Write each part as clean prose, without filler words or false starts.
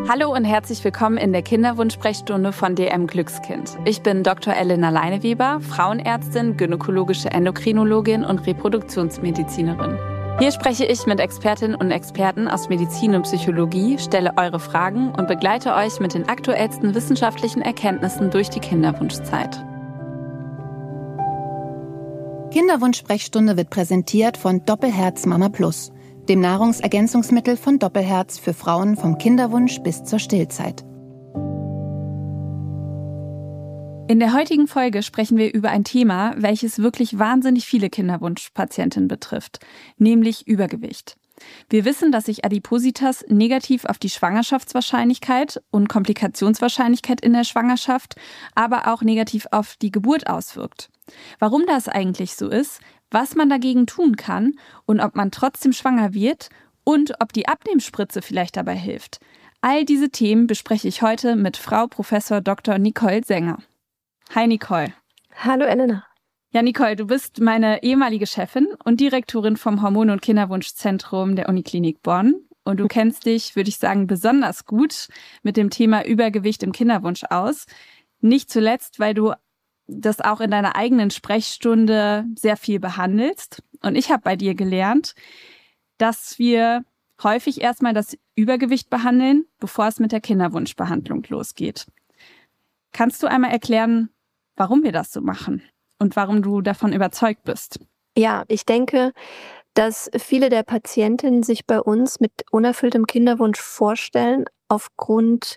Hallo und herzlich willkommen in der Kinderwunsch-Sprechstunde von DM Glückskind. Ich bin Dr. Elena Leineweber, Frauenärztin, gynäkologische Endokrinologin und Reproduktionsmedizinerin. Hier spreche ich mit Expertinnen und Experten aus Medizin und Psychologie, stelle eure Fragen und begleite euch mit den aktuellsten wissenschaftlichen Erkenntnissen durch die Kinderwunschzeit. Kinderwunsch-Sprechstunde wird präsentiert von Doppelherz Mama Plus, dem Nahrungsergänzungsmittel von Doppelherz für Frauen vom Kinderwunsch bis zur Stillzeit. In der heutigen Folge sprechen wir über ein Thema, welches wirklich wahnsinnig viele Kinderwunschpatientinnen betrifft, nämlich Übergewicht. Wir wissen, dass sich Adipositas negativ auf die Schwangerschaftswahrscheinlichkeit und Komplikationswahrscheinlichkeit in der Schwangerschaft, aber auch negativ auf die Geburt auswirkt. Warum das eigentlich so ist, was man dagegen tun kann und ob man trotzdem schwanger wird und ob die Abnehmspritze vielleicht dabei hilft. All diese Themen bespreche ich heute mit Frau Prof. Dr. Nicole Sänger. Hi Nicole. Hallo Elena. Ja Nicole, du bist meine ehemalige Chefin und Direktorin vom Hormon- und Kinderwunschzentrum der Uniklinik Bonn. Und du kennst dich, würde ich sagen, besonders gut mit dem Thema Übergewicht im Kinderwunsch aus. Nicht zuletzt, weil du das auch in deiner eigenen Sprechstunde sehr viel behandelst. Und ich habe bei dir gelernt, dass wir häufig erstmal das Übergewicht behandeln, bevor es mit der Kinderwunschbehandlung losgeht. Kannst du einmal erklären, warum wir das so machen und warum du davon überzeugt bist? Ja, ich denke, dass viele der Patientinnen sich bei uns mit unerfülltem Kinderwunsch vorstellen aufgrund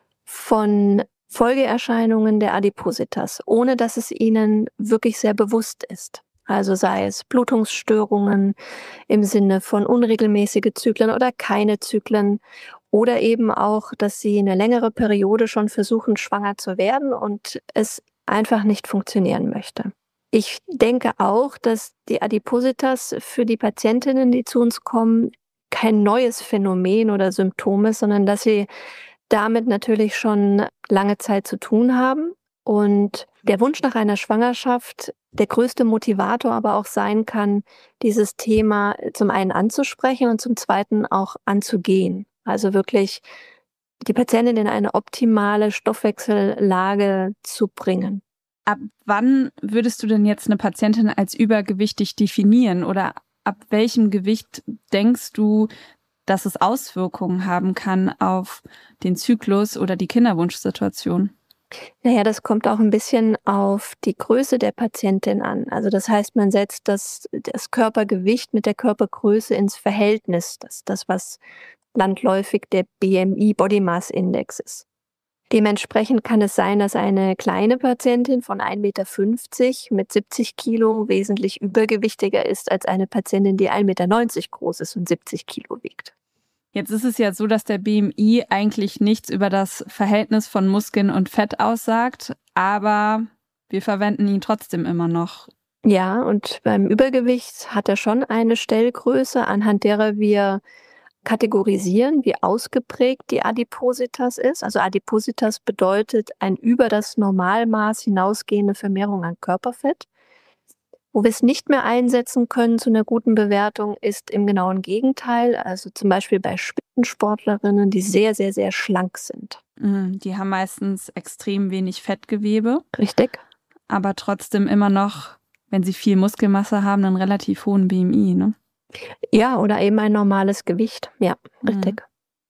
von Folgeerscheinungen der Adipositas, ohne dass es ihnen wirklich sehr bewusst ist. Also sei es Blutungsstörungen im Sinne von unregelmäßige Zyklen oder keine Zyklen oder eben auch, dass sie eine längere Periode schon versuchen, schwanger zu werden und es einfach nicht funktionieren möchte. Ich denke auch, dass die Adipositas für die Patientinnen, die zu uns kommen, kein neues Phänomen oder Symptom ist, sondern dass sie damit natürlich schon lange Zeit zu tun haben und der Wunsch nach einer Schwangerschaft der größte Motivator aber auch sein kann, dieses Thema zum einen anzusprechen und zum zweiten auch anzugehen. Also wirklich die Patientin in eine optimale Stoffwechsellage zu bringen. Ab wann würdest du denn jetzt eine Patientin als übergewichtig definieren oder ab welchem Gewicht denkst du, dass es Auswirkungen haben kann auf den Zyklus oder die Kinderwunschsituation? Naja, das kommt auch ein bisschen auf die Größe der Patientin an. Also das heißt, man setzt das Körpergewicht mit der Körpergröße ins Verhältnis. Das, was landläufig der BMI, Body Mass Index ist. Dementsprechend kann es sein, dass eine kleine Patientin von 1,50 Meter mit 70 Kilo wesentlich übergewichtiger ist als eine Patientin, die 1,90 Meter groß ist und 70 Kilo wiegt. Jetzt ist es ja so, dass der BMI eigentlich nichts über das Verhältnis von Muskeln und Fett aussagt, aber wir verwenden ihn trotzdem immer noch. Ja, und beim Übergewicht hat er schon eine Stellgröße, anhand derer wir kategorisieren, wie ausgeprägt die Adipositas ist. Also Adipositas bedeutet ein über das Normalmaß hinausgehende Vermehrung an Körperfett. Wo wir es nicht mehr einsetzen können zu einer guten Bewertung, ist im genauen Gegenteil. Also zum Beispiel bei Spitzensportlerinnen, die sehr, sehr, sehr schlank sind. Die haben meistens extrem wenig Fettgewebe. Richtig. Aber trotzdem immer noch, wenn sie viel Muskelmasse haben, einen relativ hohen BMI, ne? Ja, oder eben ein normales Gewicht. Ja, richtig.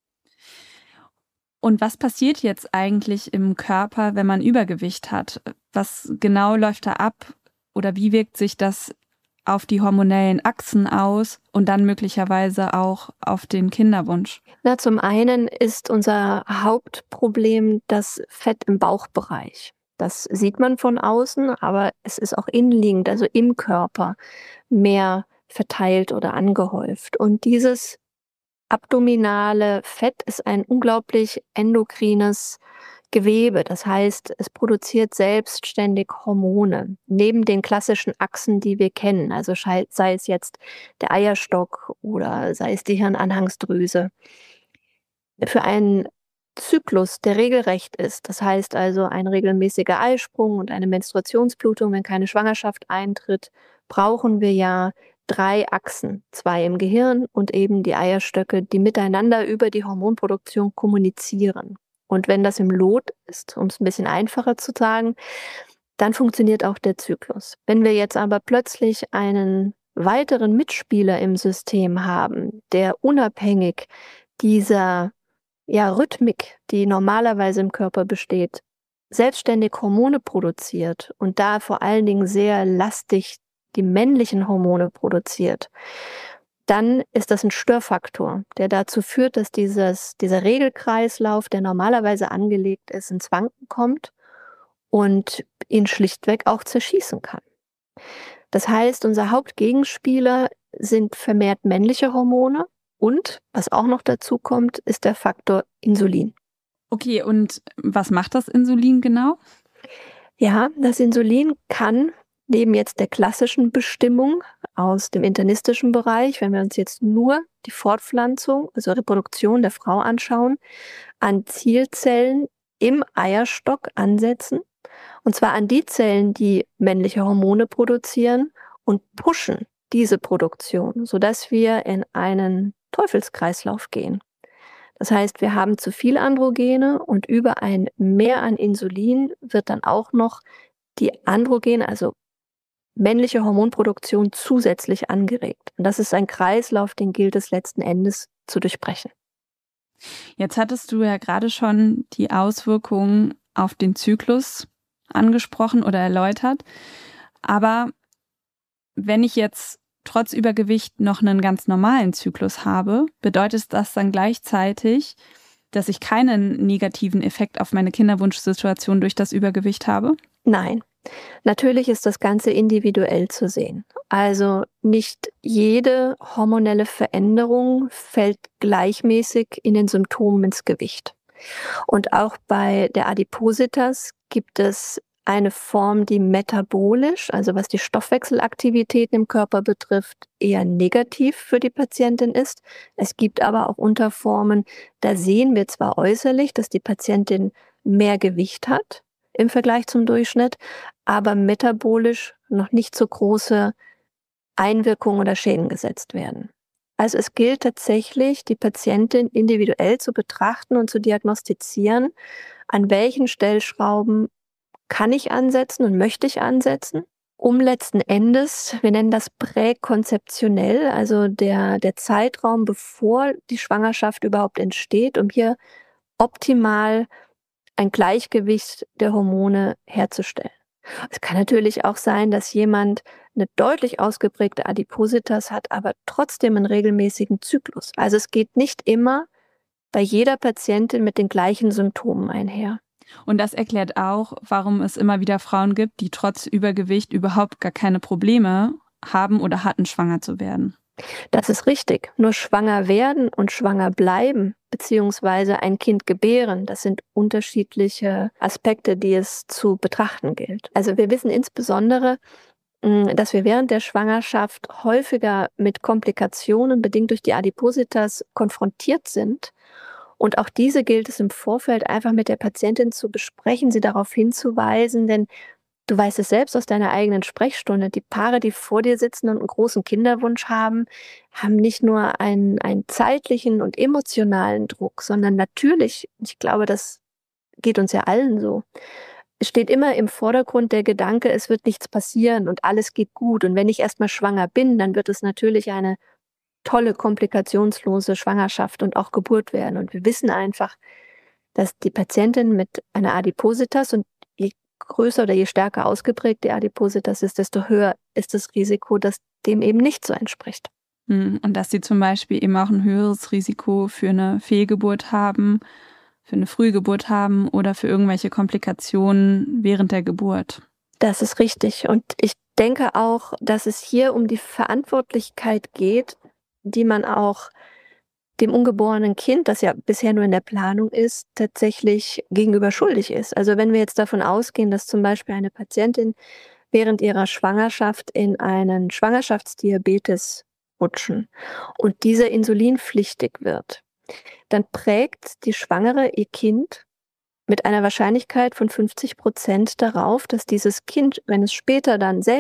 Und was passiert jetzt eigentlich im Körper, wenn man Übergewicht hat? Was genau läuft da ab? Oder wie wirkt sich das auf die hormonellen Achsen aus und dann möglicherweise auch auf den Kinderwunsch? Na, zum einen ist unser Hauptproblem das Fett im Bauchbereich. Das sieht man von außen, aber es ist auch innenliegend, also im Körper, mehr verteilt oder angehäuft. Und dieses abdominale Fett ist ein unglaublich endokrines Gewebe. Das heißt, es produziert selbstständig Hormone, neben den klassischen Achsen, die wir kennen. Also sei es jetzt der Eierstock oder sei es die Hirnanhangsdrüse. Für einen Zyklus, der regelrecht ist, das heißt also ein regelmäßiger Eisprung und eine Menstruationsblutung, wenn keine Schwangerschaft eintritt, brauchen wir ja 3 Achsen, 2 im Gehirn und eben die Eierstöcke, die miteinander über die Hormonproduktion kommunizieren. Und wenn das im Lot ist, um es ein bisschen einfacher zu sagen, dann funktioniert auch der Zyklus. Wenn wir jetzt aber plötzlich einen weiteren Mitspieler im System haben, der unabhängig dieser Rhythmik, die normalerweise im Körper besteht, selbstständig Hormone produziert und da vor allen Dingen sehr lastig die männlichen Hormone produziert, dann ist das ein Störfaktor, der dazu führt, dass dieser Regelkreislauf, der normalerweise angelegt ist, ins Wanken kommt und ihn schlichtweg auch zerschießen kann. Das heißt, unser Hauptgegenspieler sind vermehrt männliche Hormone und, was auch noch dazu kommt, ist der Faktor Insulin. Okay, und was macht das Insulin genau? Ja, das Insulin kann neben jetzt der klassischen Bestimmung aus dem internistischen Bereich, wenn wir uns jetzt nur die Fortpflanzung, also Reproduktion der Frau anschauen, an Zielzellen im Eierstock ansetzen. Und zwar an die Zellen, die männliche Hormone produzieren und pushen diese Produktion, sodass wir in einen Teufelskreislauf gehen. Das heißt, wir haben zu viel Androgene und über ein Mehr an Insulin wird dann auch noch die Androgene, also männliche Hormonproduktion, zusätzlich angeregt. Und das ist ein Kreislauf, den gilt es letzten Endes zu durchbrechen. Jetzt hattest du ja gerade schon die Auswirkungen auf den Zyklus angesprochen oder erläutert. Aber wenn ich jetzt trotz Übergewicht noch einen ganz normalen Zyklus habe, bedeutet das dann gleichzeitig, dass ich keinen negativen Effekt auf meine Kinderwunschsituation durch das Übergewicht habe? Nein. Natürlich ist das Ganze individuell zu sehen. Also nicht jede hormonelle Veränderung fällt gleichmäßig in den Symptomen ins Gewicht. Und auch bei der Adipositas gibt es eine Form, die metabolisch, also was die Stoffwechselaktivitäten im Körper betrifft, eher negativ für die Patientin ist. Es gibt aber auch Unterformen, da sehen wir zwar äußerlich, dass die Patientin mehr Gewicht hat im Vergleich zum Durchschnitt, aber metabolisch noch nicht so große Einwirkungen oder Schäden gesetzt werden. Also es gilt tatsächlich, die Patientin individuell zu betrachten und zu diagnostizieren, an welchen Stellschrauben kann ich ansetzen und möchte ich ansetzen, um letzten Endes, wir nennen das präkonzeptionell, also der Zeitraum, bevor die Schwangerschaft überhaupt entsteht, um hier optimal ein Gleichgewicht der Hormone herzustellen. Es kann natürlich auch sein, dass jemand eine deutlich ausgeprägte Adipositas hat, aber trotzdem einen regelmäßigen Zyklus. Also es geht nicht immer bei jeder Patientin mit den gleichen Symptomen einher. Und das erklärt auch, warum es immer wieder Frauen gibt, die trotz Übergewicht überhaupt gar keine Probleme haben oder hatten, schwanger zu werden. Das ist richtig. Nur schwanger werden und schwanger bleiben, beziehungsweise ein Kind gebären, das sind unterschiedliche Aspekte, die es zu betrachten gilt. Also wir wissen insbesondere, dass wir während der Schwangerschaft häufiger mit Komplikationen bedingt durch die Adipositas konfrontiert sind. Und auch diese gilt es im Vorfeld einfach mit der Patientin zu besprechen, sie darauf hinzuweisen, denn du weißt es selbst aus deiner eigenen Sprechstunde, die Paare, die vor dir sitzen und einen großen Kinderwunsch haben, haben nicht nur einen zeitlichen und emotionalen Druck, sondern natürlich, ich glaube, das geht uns ja allen so, es steht immer im Vordergrund der Gedanke, es wird nichts passieren und alles geht gut. Und wenn ich erstmal schwanger bin, dann wird es natürlich eine tolle, komplikationslose Schwangerschaft und auch Geburt werden. Und wir wissen einfach, dass die Patientin mit einer Adipositas, und je größer oder je stärker ausgeprägt die Adipositas ist, desto höher ist das Risiko, dass dem eben nicht so entspricht. Und dass sie zum Beispiel eben auch ein höheres Risiko für eine Fehlgeburt haben, für eine Frühgeburt haben oder für irgendwelche Komplikationen während der Geburt. Das ist richtig. Und ich denke auch, dass es hier um die Verantwortlichkeit geht, die man auch dem ungeborenen Kind, das ja bisher nur in der Planung ist, tatsächlich gegenüber schuldig ist. Also wenn wir jetzt davon ausgehen, dass zum Beispiel eine Patientin während ihrer Schwangerschaft in einen Schwangerschaftsdiabetes rutschen und dieser insulinpflichtig wird, dann prägt die Schwangere ihr Kind mit einer Wahrscheinlichkeit von 50% darauf, dass dieses Kind, wenn es später dann selbst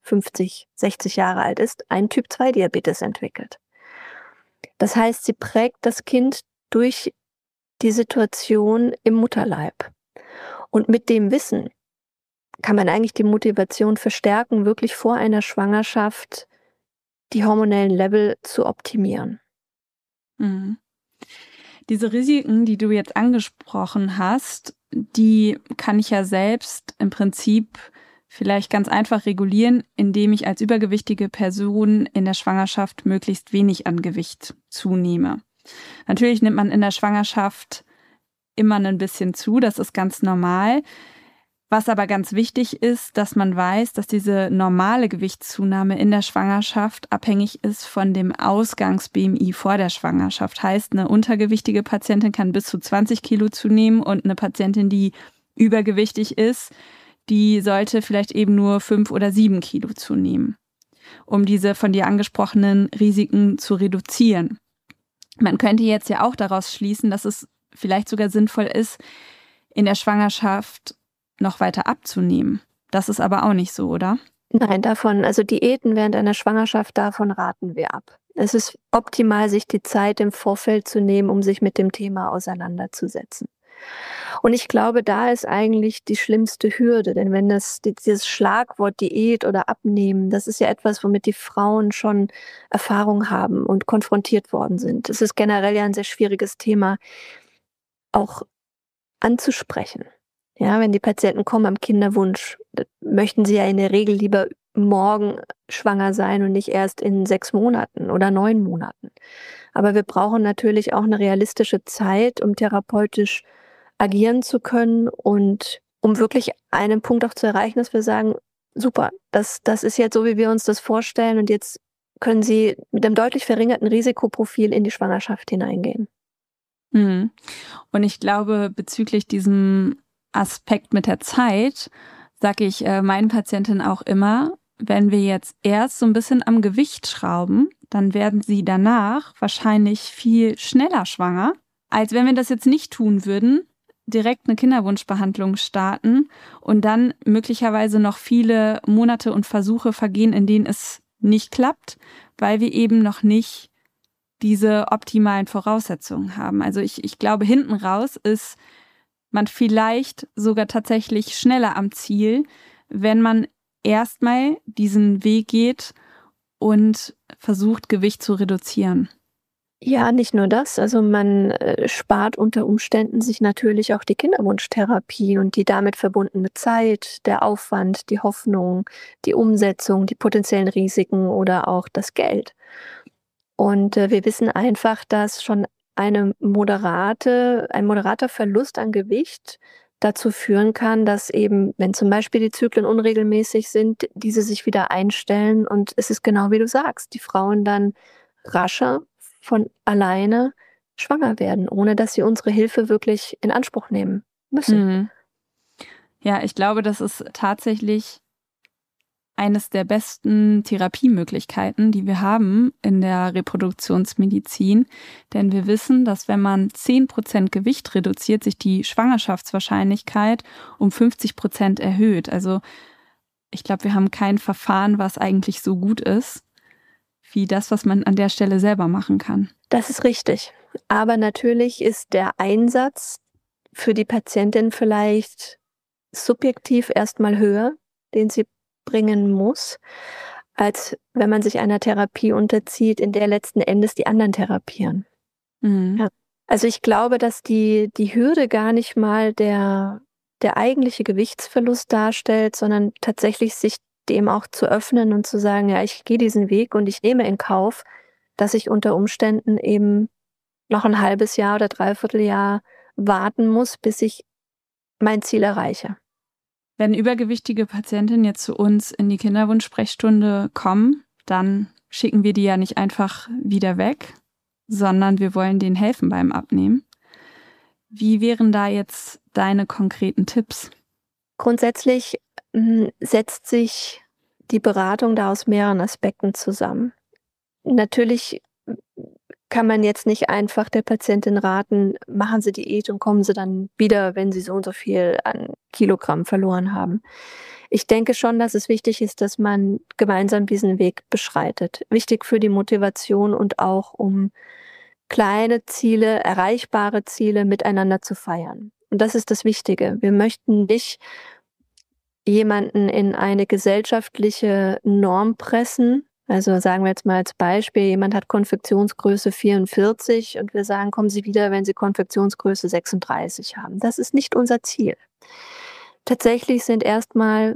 50, 60 Jahre alt ist, einen Typ-2-Diabetes entwickelt. Das heißt, sie prägt das Kind durch die Situation im Mutterleib. Und mit dem Wissen kann man eigentlich die Motivation verstärken, wirklich vor einer Schwangerschaft die hormonellen Level zu optimieren. Mhm. Diese Risiken, die du jetzt angesprochen hast, die kann ich ja selbst im Prinzip vielleicht ganz einfach regulieren, indem ich als übergewichtige Person in der Schwangerschaft möglichst wenig an Gewicht zunehme. Natürlich nimmt man in der Schwangerschaft immer ein bisschen zu, das ist ganz normal. Was aber ganz wichtig ist, dass man weiß, dass diese normale Gewichtszunahme in der Schwangerschaft abhängig ist von dem Ausgangs-BMI vor der Schwangerschaft. Heißt, eine untergewichtige Patientin kann bis zu 20 Kilo zunehmen und eine Patientin, die übergewichtig ist, die sollte vielleicht eben nur 5 oder 7 Kilo zunehmen, um diese von dir angesprochenen Risiken zu reduzieren. Man könnte jetzt ja auch daraus schließen, dass es vielleicht sogar sinnvoll ist, in der Schwangerschaft noch weiter abzunehmen. Das ist aber auch nicht so, oder? Nein, also Diäten während einer Schwangerschaft, davon raten wir ab. Es ist optimal, sich die Zeit im Vorfeld zu nehmen, um sich mit dem Thema auseinanderzusetzen. Und ich glaube, da ist eigentlich die schlimmste Hürde, denn wenn dieses Schlagwort Diät oder Abnehmen, das ist ja etwas, womit die Frauen schon Erfahrung haben und konfrontiert worden sind. Es ist generell ja ein sehr schwieriges Thema, auch anzusprechen. Ja, wenn die Patienten kommen am Kinderwunsch, möchten sie ja in der Regel lieber morgen schwanger sein und nicht erst in 6 Monaten oder 9 Monaten. Aber wir brauchen natürlich auch eine realistische Zeit, um therapeutisch agieren zu können und um wirklich einen Punkt auch zu erreichen, dass wir sagen, super, das ist jetzt so, wie wir uns das vorstellen und jetzt können Sie mit einem deutlich verringerten Risikoprofil in die Schwangerschaft hineingehen. Mhm. Und ich glaube, bezüglich diesem Aspekt mit der Zeit, sage ich meinen Patientinnen auch immer, wenn wir jetzt erst so ein bisschen am Gewicht schrauben, dann werden sie danach wahrscheinlich viel schneller schwanger, als wenn wir das jetzt nicht tun würden, direkt eine Kinderwunschbehandlung starten und dann möglicherweise noch viele Monate und Versuche vergehen, in denen es nicht klappt, weil wir eben noch nicht diese optimalen Voraussetzungen haben. Also ich glaube, hinten raus ist man vielleicht sogar tatsächlich schneller am Ziel, wenn man erstmal diesen Weg geht und versucht, Gewicht zu reduzieren. Ja, nicht nur das. Also man spart unter Umständen sich natürlich auch die Kinderwunschtherapie und die damit verbundene Zeit, der Aufwand, die Hoffnung, die Umsetzung, die potenziellen Risiken oder auch das Geld. Und wir wissen einfach, dass schon ein moderater Verlust an Gewicht dazu führen kann, dass eben, wenn zum Beispiel die Zyklen unregelmäßig sind, diese sich wieder einstellen. Und es ist genau wie du sagst, die Frauen dann rascher von alleine schwanger werden, ohne dass sie unsere Hilfe wirklich in Anspruch nehmen müssen. Mhm. Ja, ich glaube, das ist tatsächlich eines der besten Therapiemöglichkeiten, die wir haben in der Reproduktionsmedizin. Denn wir wissen, dass wenn man 10% Gewicht reduziert, sich die Schwangerschaftswahrscheinlichkeit um 50% erhöht. Also ich glaube, wir haben kein Verfahren, was eigentlich so gut ist, wie das, was man an der Stelle selber machen kann. Das ist richtig. Aber natürlich ist der Einsatz für die Patientin vielleicht subjektiv erstmal höher, den sie bringen muss, als wenn man sich einer Therapie unterzieht, in der letzten Endes die anderen therapieren. Mhm. Ja. Also ich glaube, dass die Hürde gar nicht mal der eigentliche Gewichtsverlust darstellt, sondern tatsächlich sich dem auch zu öffnen und zu sagen, ja, ich gehe diesen Weg und ich nehme in Kauf, dass ich unter Umständen eben noch ein halbes Jahr oder 3/4 Jahr warten muss, bis ich mein Ziel erreiche. Wenn übergewichtige Patientinnen jetzt zu uns in die Kinderwunschsprechstunde kommen, dann schicken wir die ja nicht einfach wieder weg, sondern wir wollen denen helfen beim Abnehmen. Wie wären da jetzt deine konkreten Tipps? Grundsätzlich setzt sich die Beratung da aus mehreren Aspekten zusammen. Natürlich kann man jetzt nicht einfach der Patientin raten, machen Sie Diät und kommen Sie dann wieder, wenn Sie so und so viel an Kilogramm verloren haben. Ich denke schon, dass es wichtig ist, dass man gemeinsam diesen Weg beschreitet. Wichtig für die Motivation und auch um kleine Ziele, erreichbare Ziele miteinander zu feiern. Und das ist das Wichtige. Wir möchten nicht jemanden in eine gesellschaftliche Norm pressen. Also sagen wir jetzt mal als Beispiel, jemand hat Konfektionsgröße 44 und wir sagen, kommen Sie wieder, wenn Sie Konfektionsgröße 36 haben. Das ist nicht unser Ziel. Tatsächlich sind erstmal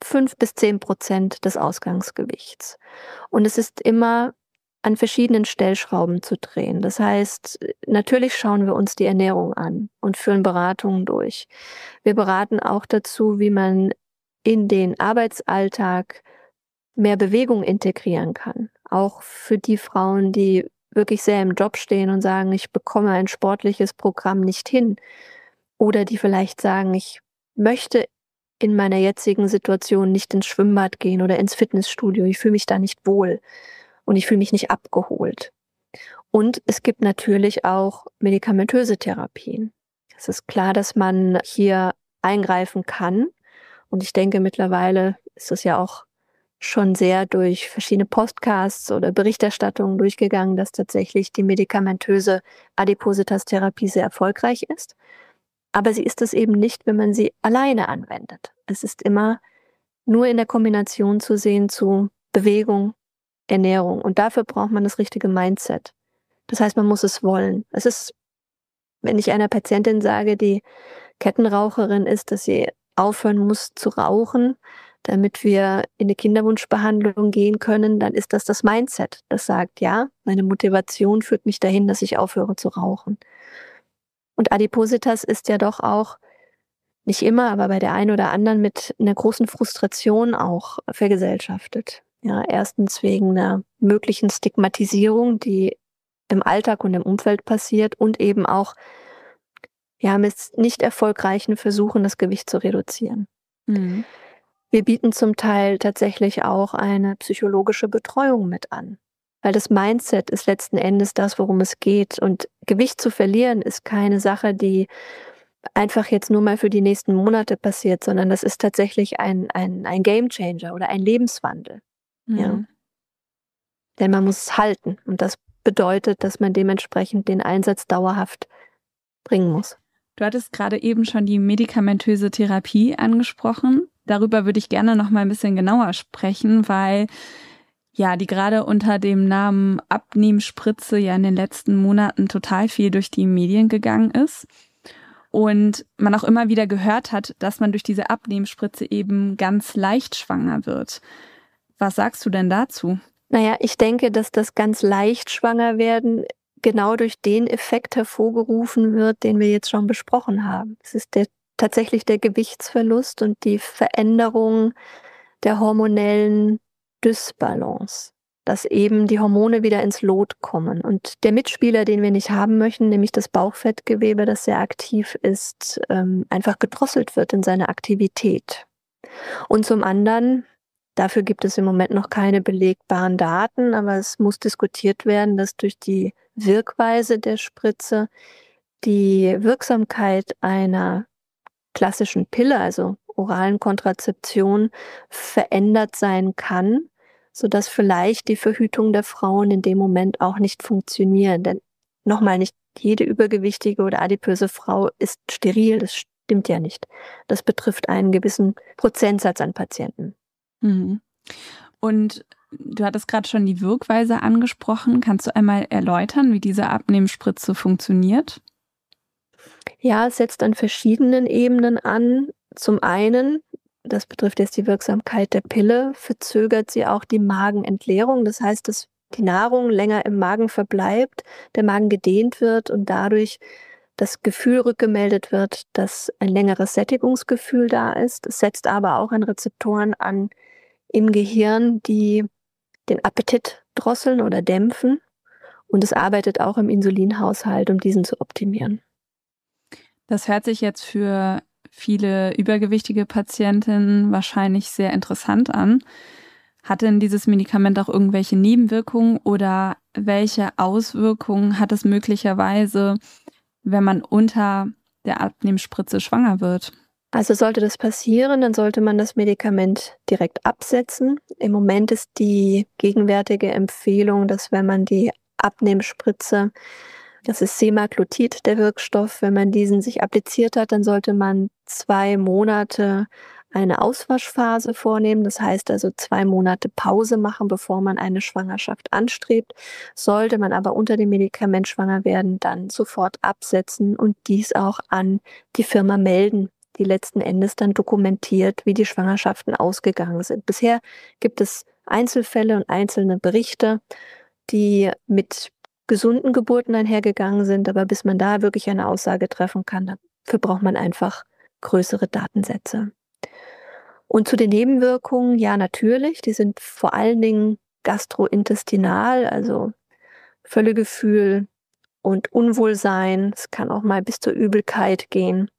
5-10% des Ausgangsgewichts. Und es ist immer an verschiedenen Stellschrauben zu drehen. Das heißt, natürlich schauen wir uns die Ernährung an und führen Beratungen durch. Wir beraten auch dazu, wie man in den Arbeitsalltag mehr Bewegung integrieren kann. Auch für die Frauen, die wirklich sehr im Job stehen und sagen, ich bekomme ein sportliches Programm nicht hin. Oder die vielleicht sagen, ich möchte in meiner jetzigen Situation nicht ins Schwimmbad gehen oder ins Fitnessstudio. Ich fühle mich da nicht wohl und ich fühle mich nicht abgeholt. Und es gibt natürlich auch medikamentöse Therapien. Es ist klar, dass man hier eingreifen kann. Und ich denke, mittlerweile ist es ja auch schon sehr durch verschiedene Podcasts oder Berichterstattungen durchgegangen, dass tatsächlich die medikamentöse Adipositas-Therapie sehr erfolgreich ist. Aber sie ist es eben nicht, wenn man sie alleine anwendet. Es ist immer nur in der Kombination zu sehen zu Bewegung, Ernährung. Und dafür braucht man das richtige Mindset. Das heißt, man muss es wollen. Es ist, wenn ich einer Patientin sage, die Kettenraucherin ist, dass sie aufhören muss zu rauchen, damit wir in eine Kinderwunschbehandlung gehen können, dann ist das Mindset, das sagt, ja, meine Motivation führt mich dahin, dass ich aufhöre zu rauchen. Und Adipositas ist ja doch auch, nicht immer, aber bei der einen oder anderen mit einer großen Frustration auch vergesellschaftet. Ja, erstens wegen einer möglichen Stigmatisierung, die im Alltag und im Umfeld passiert und eben auch mit nicht erfolgreichen Versuchen, das Gewicht zu reduzieren. Mhm. Wir bieten zum Teil tatsächlich auch eine psychologische Betreuung mit an. Weil das Mindset ist letzten Endes das, worum es geht. Und Gewicht zu verlieren ist keine Sache, die einfach jetzt nur mal für die nächsten Monate passiert, sondern das ist tatsächlich ein Gamechanger oder ein Lebenswandel. Mhm. Ja. Denn man muss es halten. Und das bedeutet, dass man dementsprechend den Einsatz dauerhaft bringen muss. Du hattest gerade eben schon die medikamentöse Therapie angesprochen. Darüber würde ich gerne noch mal ein bisschen genauer sprechen, weil die gerade unter dem Namen Abnehmspritze in den letzten Monaten total viel durch die Medien gegangen ist. Und man auch immer wieder gehört hat, dass man durch diese Abnehmspritze eben ganz leicht schwanger wird. Was sagst du denn dazu? Naja, ich denke, dass das ganz leicht schwanger werden genau durch den Effekt hervorgerufen wird, den wir jetzt schon besprochen haben. Es ist tatsächlich der Gewichtsverlust und die Veränderung der hormonellen Dysbalance, dass eben die Hormone wieder ins Lot kommen. Und der Mitspieler, den wir nicht haben möchten, nämlich das Bauchfettgewebe, das sehr aktiv ist, einfach gedrosselt wird in seiner Aktivität. Und zum anderen, dafür gibt es im Moment noch keine belegbaren Daten, aber es muss diskutiert werden, dass durch die Wirkweise der Spritze die Wirksamkeit einer klassischen Pille, also oralen Kontrazeption, verändert sein kann, sodass vielleicht die Verhütung der Frauen in dem Moment auch nicht funktioniert. Denn nochmal, nicht jede übergewichtige oder adipöse Frau ist steril, das stimmt ja nicht. Das betrifft einen gewissen Prozentsatz an Patienten. Mhm. Und du hattest gerade schon die Wirkweise angesprochen. Kannst du einmal erläutern, wie diese Abnehmspritze funktioniert? Ja, es setzt an verschiedenen Ebenen an. Zum einen, das betrifft jetzt die Wirksamkeit der Pille, verzögert sie auch die Magenentleerung. Das heißt, dass die Nahrung länger im Magen verbleibt, der Magen gedehnt wird und dadurch das Gefühl rückgemeldet wird, dass ein längeres Sättigungsgefühl da ist. Es setzt aber auch an Rezeptoren an im Gehirn, die den Appetit drosseln oder dämpfen. Und es arbeitet auch im Insulinhaushalt, um diesen zu optimieren. Das hört sich jetzt für viele übergewichtige Patientinnen wahrscheinlich sehr interessant an. Hat denn dieses Medikament auch irgendwelche Nebenwirkungen oder welche Auswirkungen hat es möglicherweise, wenn man unter der Abnehmspritze schwanger wird? Also sollte das passieren, dann sollte man das Medikament direkt absetzen. Im Moment ist die gegenwärtige Empfehlung, dass wenn man die Abnehmspritze, das ist Semaglutid, der Wirkstoff, wenn man diesen sich appliziert hat, dann sollte man 2 Monate eine Auswaschphase vornehmen. Das heißt also 2 Monate Pause machen, bevor man eine Schwangerschaft anstrebt. Sollte man aber unter dem Medikament schwanger werden, dann sofort absetzen und dies auch an die Firma melden, die letzten Endes dann dokumentiert, wie die Schwangerschaften ausgegangen sind. Bisher gibt es Einzelfälle und einzelne Berichte, die mit gesunden Geburten einhergegangen sind, aber bis man da wirklich eine Aussage treffen kann, dafür braucht man einfach größere Datensätze. Und zu den Nebenwirkungen, ja natürlich, die sind vor allen Dingen gastrointestinal, also Völlegefühl und Unwohlsein. Es kann auch mal bis zur Übelkeit gehen.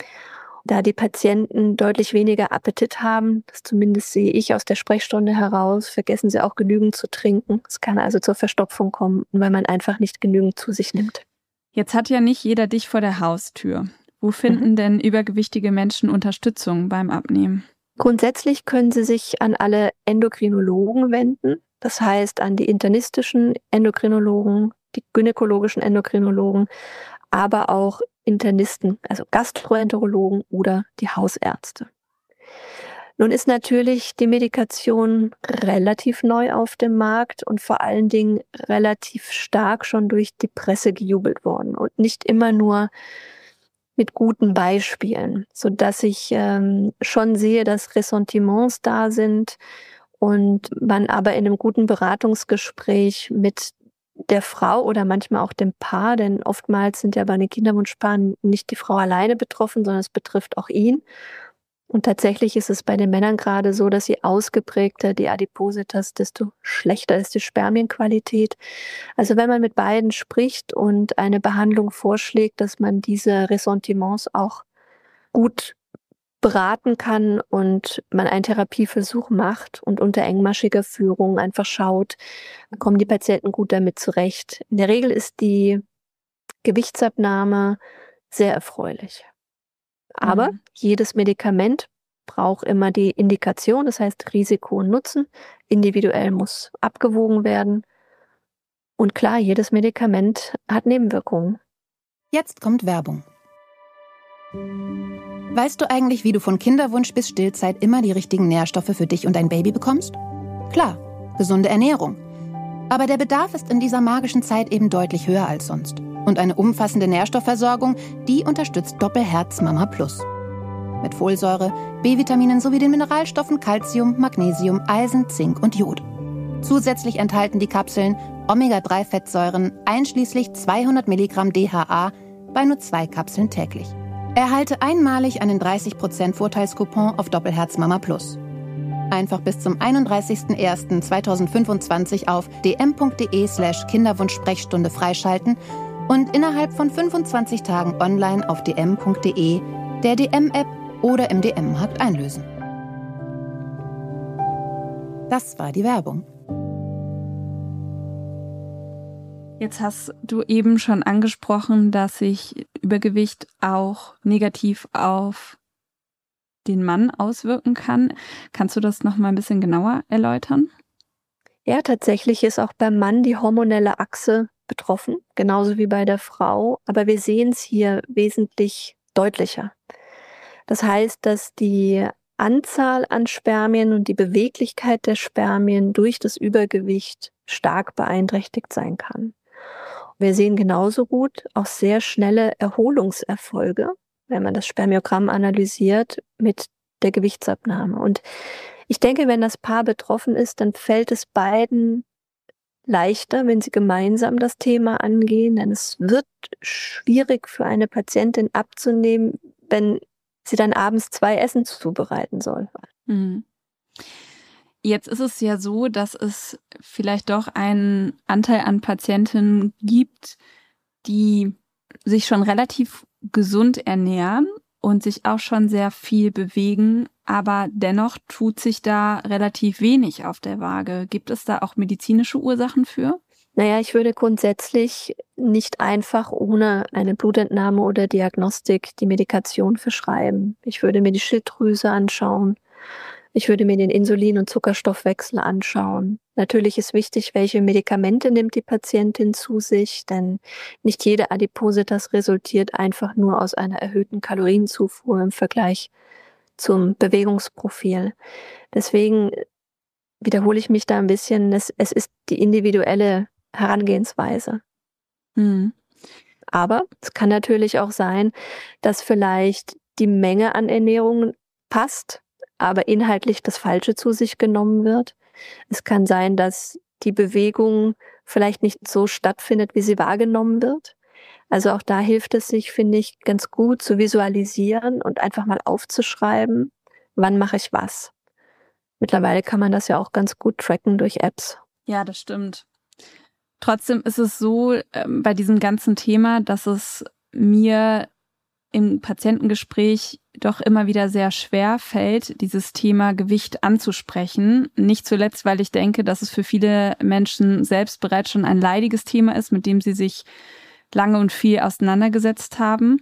Da die Patienten deutlich weniger Appetit haben, das zumindest sehe ich aus der Sprechstunde heraus, vergessen sie auch genügend zu trinken. Es kann also zur Verstopfung kommen, weil man einfach nicht genügend zu sich nimmt. Jetzt hat ja nicht jeder dich vor der Haustür. Wo finden denn übergewichtige Menschen Unterstützung beim Abnehmen? Grundsätzlich können sie sich an alle Endokrinologen wenden, das heißt an die internistischen Endokrinologen, die gynäkologischen Endokrinologen, aber auch Internisten, also Gastroenterologen oder die Hausärzte. Nun ist natürlich die Medikation relativ neu auf dem Markt und vor allen Dingen relativ stark schon durch die Presse gejubelt worden und nicht immer nur mit guten Beispielen, sodass ich schon sehe, dass Ressentiments da sind und man aber in einem guten Beratungsgespräch mit der Frau oder manchmal auch dem Paar, denn oftmals sind ja bei den Kinderwunschpaaren nicht die Frau alleine betroffen, sondern es betrifft auch ihn. Und tatsächlich ist es bei den Männern gerade so, dass je ausgeprägter die Adipositas, desto schlechter ist die Spermienqualität. Also wenn man mit beiden spricht und eine Behandlung vorschlägt, dass man diese Ressentiments auch gut beraten kann und man einen Therapieversuch macht und unter engmaschiger Führung einfach schaut, kommen die Patienten gut damit zurecht. In der Regel ist die Gewichtsabnahme sehr erfreulich. Aber jedes Medikament braucht immer die Indikation, das heißt Risiko und Nutzen. Individuell muss abgewogen werden. Und klar, jedes Medikament hat Nebenwirkungen. Jetzt kommt Werbung. Weißt du eigentlich, wie du von Kinderwunsch bis Stillzeit immer die richtigen Nährstoffe für dich und dein Baby bekommst? Klar, gesunde Ernährung. Aber der Bedarf ist in dieser magischen Zeit eben deutlich höher als sonst. Und eine umfassende Nährstoffversorgung, die unterstützt Doppelherz Mama Plus. Mit Folsäure, B-Vitaminen sowie den Mineralstoffen Calcium, Magnesium, Eisen, Zink und Jod. Zusätzlich enthalten die Kapseln Omega-3-Fettsäuren einschließlich 200 Milligramm DHA bei nur 2 Kapseln täglich. Erhalte einmalig einen 30% Vorteilscoupon auf Doppelherz Mama Plus. Einfach bis zum 31.01.2025 auf dm.de/Kinderwunsch-Sprechstunde freischalten und innerhalb von 25 Tagen online auf dm.de, der DM-App oder im DM-Markt einlösen. Das war die Werbung. Jetzt hast du eben schon angesprochen, dass sich Übergewicht auch negativ auf den Mann auswirken kann. Kannst du das noch mal ein bisschen genauer erläutern? Ja, tatsächlich ist auch beim Mann die hormonelle Achse betroffen, genauso wie bei der Frau. Aber wir sehen es hier wesentlich deutlicher. Das heißt, dass die Anzahl an Spermien und die Beweglichkeit der Spermien durch das Übergewicht stark beeinträchtigt sein kann. Wir sehen genauso gut auch sehr schnelle Erholungserfolge, wenn man das Spermiogramm analysiert, mit der Gewichtsabnahme. Und ich denke, wenn das Paar betroffen ist, dann fällt es beiden leichter, wenn sie gemeinsam das Thema angehen. Denn es wird schwierig für eine Patientin abzunehmen, wenn sie dann abends 2 Essen zubereiten soll. Mhm. Jetzt ist es ja so, dass es vielleicht doch einen Anteil an Patientinnen gibt, die sich schon relativ gesund ernähren und sich auch schon sehr viel bewegen, aber dennoch tut sich da relativ wenig auf der Waage. Gibt es da auch medizinische Ursachen für? Naja, ich würde grundsätzlich nicht einfach ohne eine Blutentnahme oder Diagnostik die Medikation verschreiben. Ich würde mir die Schilddrüse anschauen. Ich würde mir den Insulin- und Zuckerstoffwechsel anschauen. Natürlich ist wichtig, welche Medikamente nimmt die Patientin zu sich, denn nicht jede Adipositas resultiert einfach nur aus einer erhöhten Kalorienzufuhr im Vergleich zum Bewegungsprofil. Deswegen wiederhole ich mich da ein bisschen, es ist die individuelle Herangehensweise. Mhm. Aber es kann natürlich auch sein, dass vielleicht die Menge an Ernährung passt, aber inhaltlich das Falsche zu sich genommen wird. Es kann sein, dass die Bewegung vielleicht nicht so stattfindet, wie sie wahrgenommen wird. Also auch da hilft es sich, finde ich, ganz gut zu visualisieren und einfach mal aufzuschreiben, wann mache ich was. Mittlerweile kann man das ja auch ganz gut tracken durch Apps. Ja, das stimmt. Trotzdem ist es so bei diesem ganzen Thema, dass es mir im Patientengespräch doch immer wieder sehr schwer fällt, dieses Thema Gewicht anzusprechen. Nicht zuletzt, weil ich denke, dass es für viele Menschen selbst bereits schon ein leidiges Thema ist, mit dem sie sich lange und viel auseinandergesetzt haben.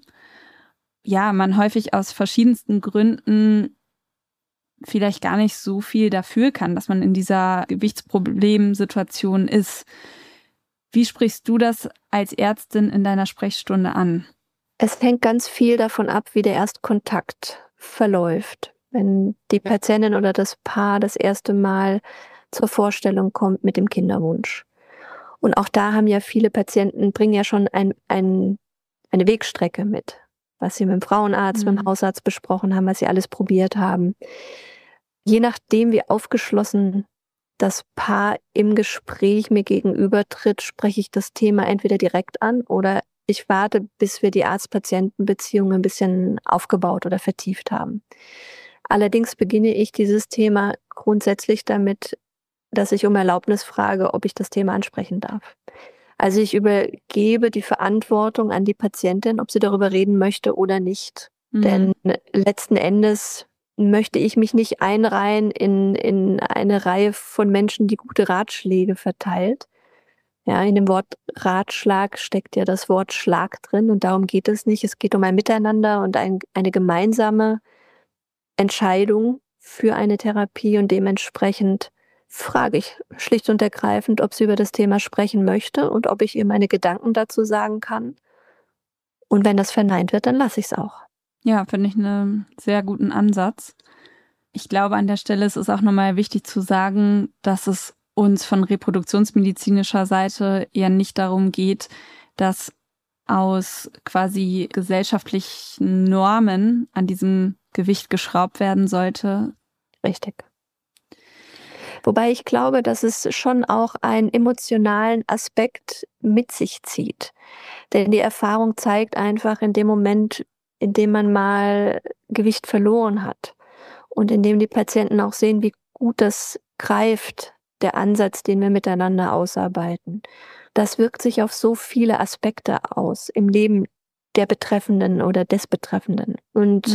Ja, man häufig aus verschiedensten Gründen vielleicht gar nicht so viel dafür kann, dass man in dieser Gewichtsproblemsituation ist. Wie sprichst du das als Ärztin in deiner Sprechstunde an? Es hängt ganz viel davon ab, wie der Erstkontakt verläuft. Wenn die Patientin oder das Paar das erste Mal zur Vorstellung kommt mit dem Kinderwunsch. Und auch da haben ja viele Patienten, bringen ja schon eine Wegstrecke mit, was sie mit dem Frauenarzt, mit dem Hausarzt besprochen haben, was sie alles probiert haben. Je nachdem, wie aufgeschlossen das Paar im Gespräch mir gegenübertritt, spreche ich das Thema entweder direkt an oder ich warte, bis wir die Arzt-Patienten-Beziehung ein bisschen aufgebaut oder vertieft haben. Allerdings beginne ich dieses Thema grundsätzlich damit, dass ich um Erlaubnis frage, ob ich das Thema ansprechen darf. Also ich übergebe die Verantwortung an die Patientin, ob sie darüber reden möchte oder nicht. Denn letzten Endes möchte ich mich nicht einreihen in eine Reihe von Menschen, die gute Ratschläge verteilt. Ja, in dem Wort Ratschlag steckt ja das Wort Schlag drin und darum geht es nicht. Es geht um ein Miteinander und eine gemeinsame Entscheidung für eine Therapie und dementsprechend frage ich schlicht und ergreifend, ob sie über das Thema sprechen möchte und ob ich ihr meine Gedanken dazu sagen kann. Und wenn das verneint wird, dann lasse ich es auch. Ja, finde ich einen sehr guten Ansatz. Ich glaube, an der Stelle ist es auch nochmal wichtig zu sagen, dass es uns von reproduktionsmedizinischer Seite eher nicht darum geht, dass aus quasi gesellschaftlichen Normen an diesem Gewicht geschraubt werden sollte. Richtig. Wobei ich glaube, dass es schon auch einen emotionalen Aspekt mit sich zieht. Denn die Erfahrung zeigt einfach in dem Moment, in dem man mal Gewicht verloren hat und in dem die Patienten auch sehen, wie gut das greift, der Ansatz, den wir miteinander ausarbeiten. Das wirkt sich auf so viele Aspekte aus im Leben der Betreffenden oder des Betreffenden. Und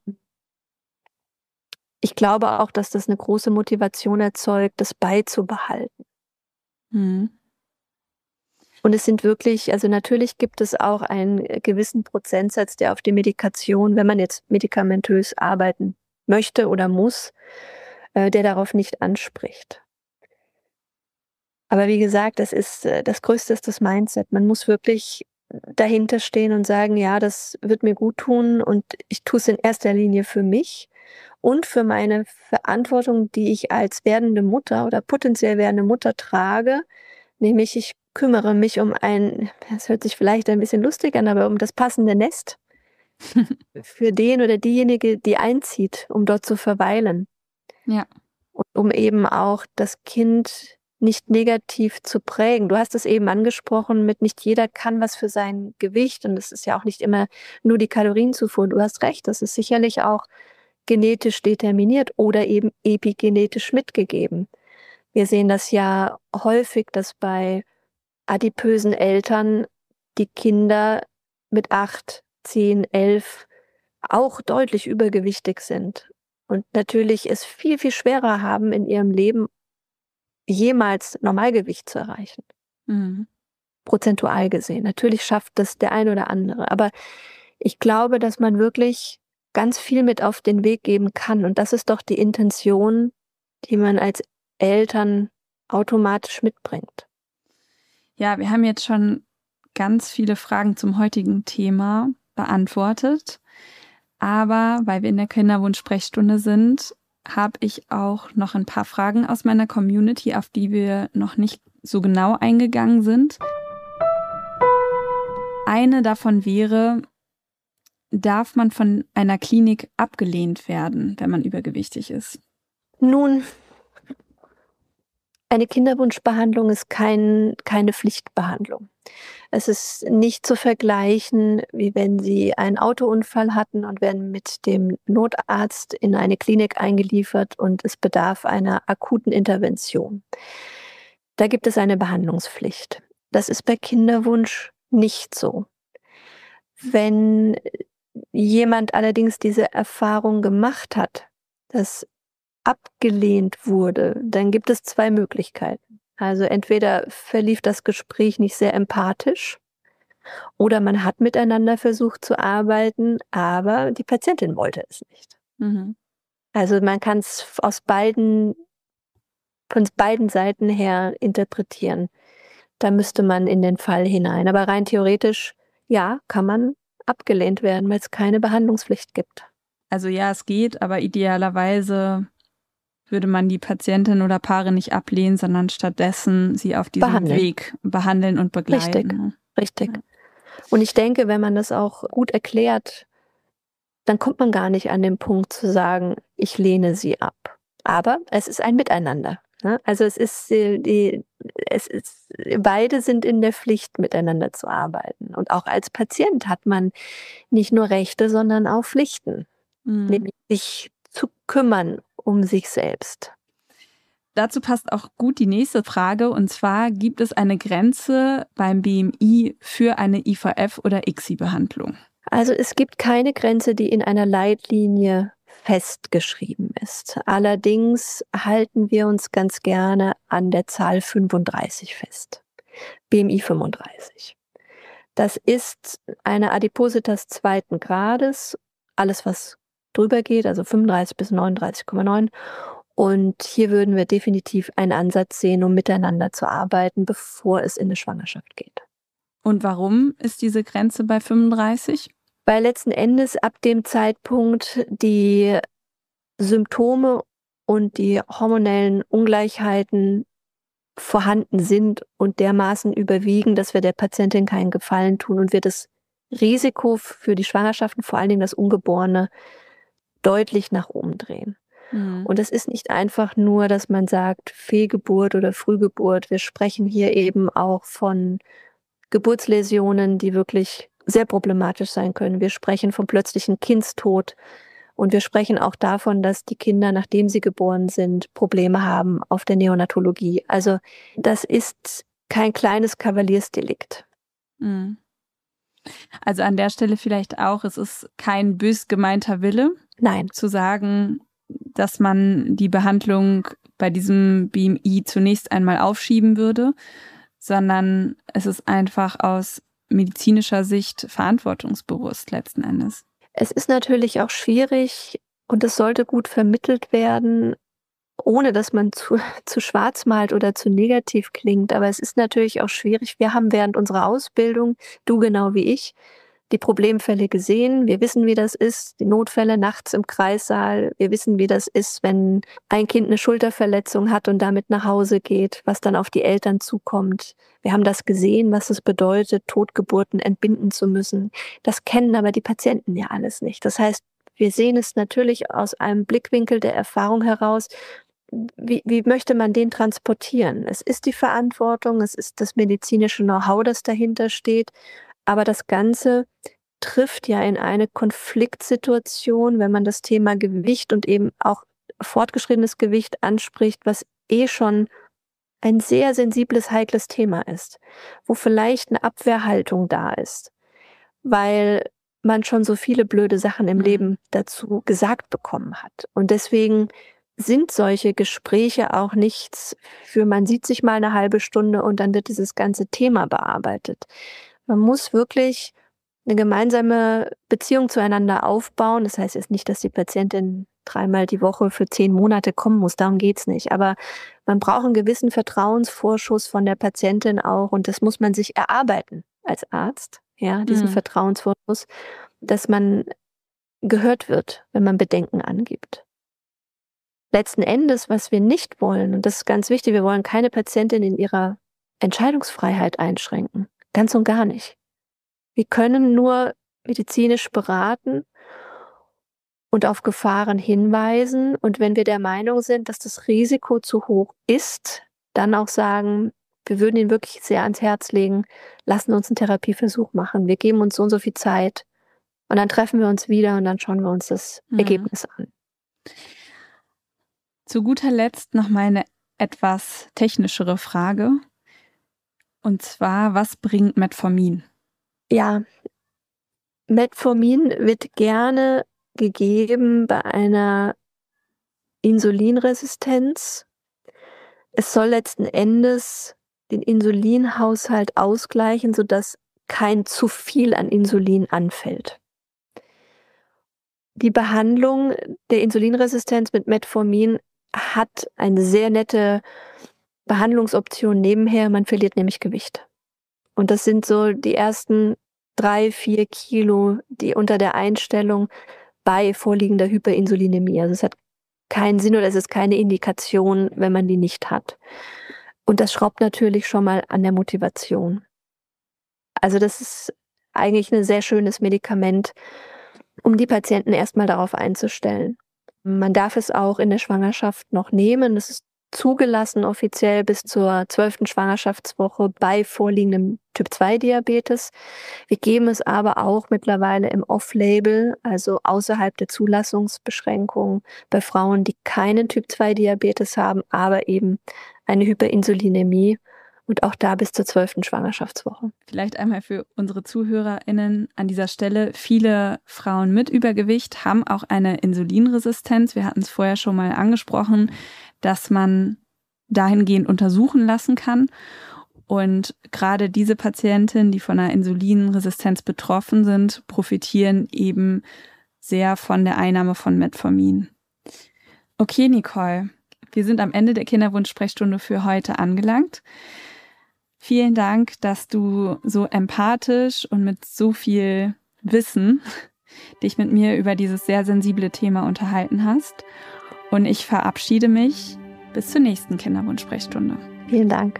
ich glaube auch, dass das eine große Motivation erzeugt, das beizubehalten. Und es sind wirklich, also natürlich gibt es auch einen gewissen Prozentsatz, der auf die Medikation, wenn man jetzt medikamentös arbeiten möchte oder muss, der darauf nicht anspricht. Aber wie gesagt, das Größte ist das Mindset. Man muss wirklich dahinter stehen und sagen, ja, das wird mir gut tun und ich tue es in erster Linie für mich und für meine Verantwortung, die ich als werdende Mutter oder potenziell werdende Mutter trage, nämlich ich kümmere mich um das hört sich vielleicht ein bisschen lustig an, aber um das passende Nest für den oder diejenige, die einzieht, um dort zu verweilen. Ja. Und um eben auch das Kind nicht negativ zu prägen. Du hast es eben angesprochen, mit nicht jeder kann was für sein Gewicht und es ist ja auch nicht immer nur die Kalorienzufuhr. Du hast recht, das ist sicherlich auch genetisch determiniert oder eben epigenetisch mitgegeben. Wir sehen das ja häufig, dass bei adipösen Eltern die Kinder mit 8, 10, 11 auch deutlich übergewichtig sind und natürlich es viel, viel schwerer haben in ihrem Leben, jemals Normalgewicht zu erreichen. Mhm. Prozentual gesehen. Natürlich schafft das der eine oder andere. Aber ich glaube, dass man wirklich ganz viel mit auf den Weg geben kann. Und das ist doch die Intention, die man als Eltern automatisch mitbringt. Ja, wir haben jetzt schon ganz viele Fragen zum heutigen Thema beantwortet. Aber weil wir in der Kinderwunsch-Sprechstunde sind, habe ich auch noch ein paar Fragen aus meiner Community, auf die wir noch nicht so genau eingegangen sind. Eine davon wäre, darf man von einer Klinik abgelehnt werden, wenn man übergewichtig ist? Nun, eine Kinderwunschbehandlung ist keine Pflichtbehandlung. Es ist nicht zu vergleichen, wie wenn Sie einen Autounfall hatten und werden mit dem Notarzt in eine Klinik eingeliefert und es bedarf einer akuten Intervention. Da gibt es eine Behandlungspflicht. Das ist bei Kinderwunsch nicht so. Wenn jemand allerdings diese Erfahrung gemacht hat, dass abgelehnt wurde, dann gibt es 2 Möglichkeiten. Also entweder verlief das Gespräch nicht sehr empathisch oder man hat miteinander versucht zu arbeiten, aber die Patientin wollte es nicht. Mhm. Also man kann es von beiden Seiten her interpretieren. Da müsste man in den Fall hinein. Aber rein theoretisch, ja, kann man abgelehnt werden, weil es keine Behandlungspflicht gibt. Also ja, es geht, aber idealerweise würde man die Patientin oder Paare nicht ablehnen, sondern stattdessen sie auf diesem Weg behandeln und begleiten. Richtig. Ja. Und ich denke, wenn man das auch gut erklärt, dann kommt man gar nicht an den Punkt zu sagen, ich lehne sie ab. Aber es ist ein Miteinander. Ne? Also beide sind in der Pflicht, miteinander zu arbeiten. Und auch als Patient hat man nicht nur Rechte, sondern auch Pflichten, nämlich sich zu kümmern um sich selbst. Dazu passt auch gut die nächste Frage, und zwar, gibt es eine Grenze beim BMI für eine IVF- oder ICSI-Behandlung? Also es gibt keine Grenze, die in einer Leitlinie festgeschrieben ist. Allerdings halten wir uns ganz gerne an der Zahl 35 fest. BMI 35. Das ist eine Adipositas 2. Grades, alles was drüber geht, also 35 bis 39,9. Und hier würden wir definitiv einen Ansatz sehen, um miteinander zu arbeiten, bevor es in eine Schwangerschaft geht. Und warum ist diese Grenze bei 35? Weil letzten Endes ab dem Zeitpunkt die Symptome und die hormonellen Ungleichheiten vorhanden sind und dermaßen überwiegen, dass wir der Patientin keinen Gefallen tun und wir das Risiko für die Schwangerschaften, vor allen Dingen das Ungeborene, deutlich nach oben drehen. Und es ist nicht einfach nur, dass man sagt, Fehlgeburt oder Frühgeburt. Wir sprechen hier eben auch von Geburtsläsionen, die wirklich sehr problematisch sein können. Wir sprechen vom plötzlichen Kindstod und wir sprechen auch davon, dass die Kinder, nachdem sie geboren sind, Probleme haben auf der Neonatologie. Also das ist kein kleines Kavaliersdelikt. Also an der Stelle vielleicht auch, es ist kein bös gemeinter Wille, nein, zu sagen, dass man die Behandlung bei diesem BMI zunächst einmal aufschieben würde, sondern es ist einfach aus medizinischer Sicht verantwortungsbewusst letzten Endes. Es ist natürlich auch schwierig und es sollte gut vermittelt werden, ohne dass man zu schwarz malt oder zu negativ klingt. Aber es ist natürlich auch schwierig. Wir haben während unserer Ausbildung, du genau wie ich, die Problemfälle gesehen. Wir wissen, wie das ist, die Notfälle nachts im Kreissaal. Wir wissen, wie das ist, wenn ein Kind eine Schulterverletzung hat und damit nach Hause geht, was dann auf die Eltern zukommt. Wir haben das gesehen, was es bedeutet, Totgeburten entbinden zu müssen. Das kennen aber die Patienten ja alles nicht. Das heißt, wir sehen es natürlich aus einem Blickwinkel der Erfahrung heraus. Wie möchte man den transportieren? Es ist die Verantwortung, es ist das medizinische Know-how, das dahinter steht. Aber das Ganze trifft ja in eine Konfliktsituation, wenn man das Thema Gewicht und eben auch fortgeschrittenes Gewicht anspricht, was schon ein sehr sensibles, heikles Thema ist, wo vielleicht eine Abwehrhaltung da ist, weil man schon so viele blöde Sachen im Leben dazu gesagt bekommen hat. Und deswegen sind solche Gespräche auch nichts für, man sieht sich mal eine halbe Stunde und dann wird dieses ganze Thema bearbeitet. Man muss wirklich eine gemeinsame Beziehung zueinander aufbauen. Das heißt jetzt nicht, dass die Patientin 3-mal die Woche für 10 Monate kommen muss, darum geht's nicht. Aber man braucht einen gewissen Vertrauensvorschuss von der Patientin auch und das muss man sich erarbeiten als Arzt, ja, diesen Vertrauensvorschuss, dass man gehört wird, wenn man Bedenken angibt. Letzten Endes, was wir nicht wollen, und das ist ganz wichtig, wir wollen keine Patientin in ihrer Entscheidungsfreiheit einschränken. Ganz und gar nicht. Wir können nur medizinisch beraten und auf Gefahren hinweisen. Und wenn wir der Meinung sind, dass das Risiko zu hoch ist, dann auch sagen, wir würden ihn wirklich sehr ans Herz legen, lassen uns einen Therapieversuch machen. Wir geben uns so und so viel Zeit und dann treffen wir uns wieder und dann schauen wir uns das Ergebnis an. Zu guter Letzt noch mal eine etwas technischere Frage. Und zwar, was bringt Metformin? Ja, Metformin wird gerne gegeben bei einer Insulinresistenz. Es soll letzten Endes den Insulinhaushalt ausgleichen, sodass kein zu viel an Insulin anfällt. Die Behandlung der Insulinresistenz mit Metformin hat eine sehr nette Behandlungsoption nebenher. Man verliert nämlich Gewicht. Und das sind so die ersten 3-4 Kilo, die unter der Einstellung bei vorliegender Hyperinsulinämie. Also es hat keinen Sinn oder es ist keine Indikation, wenn man die nicht hat. Und das schraubt natürlich schon mal an der Motivation. Also das ist eigentlich ein sehr schönes Medikament, um die Patienten erstmal darauf einzustellen. Man darf es auch in der Schwangerschaft noch nehmen. Es ist zugelassen offiziell bis zur 12. Schwangerschaftswoche bei vorliegendem Typ-2-Diabetes. Wir geben es aber auch mittlerweile im Off-Label, also außerhalb der Zulassungsbeschränkungen, bei Frauen, die keinen Typ-2-Diabetes haben, aber eben eine Hyperinsulinämie. Und auch da bis zur 12. Schwangerschaftswoche. Vielleicht einmal für unsere ZuhörerInnen an dieser Stelle. Viele Frauen mit Übergewicht haben auch eine Insulinresistenz. Wir hatten es vorher schon mal angesprochen, dass man dahingehend untersuchen lassen kann. Und gerade diese Patientinnen, die von einer Insulinresistenz betroffen sind, profitieren eben sehr von der Einnahme von Metformin. Okay, Nicole, wir sind am Ende der Kinderwunsch-Sprechstunde für heute angelangt. Vielen Dank, dass du so empathisch und mit so viel Wissen dich mit mir über dieses sehr sensible Thema unterhalten hast. Und ich verabschiede mich bis zur nächsten Kinderwunsch-Sprechstunde. Vielen Dank.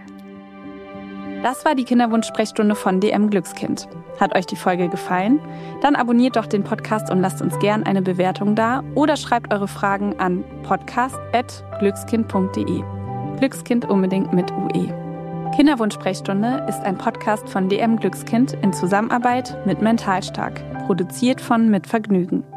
Das war die Kinderwunsch-Sprechstunde von DM Glückskind. Hat euch die Folge gefallen? Dann abonniert doch den Podcast und lasst uns gern eine Bewertung da oder schreibt eure Fragen an podcast@glückskind.de. Glückskind unbedingt mit UE. Kinderwunsch-Sprechstunde ist ein Podcast von DM Glückskind in Zusammenarbeit mit Mentalstark, produziert von Mit Vergnügen.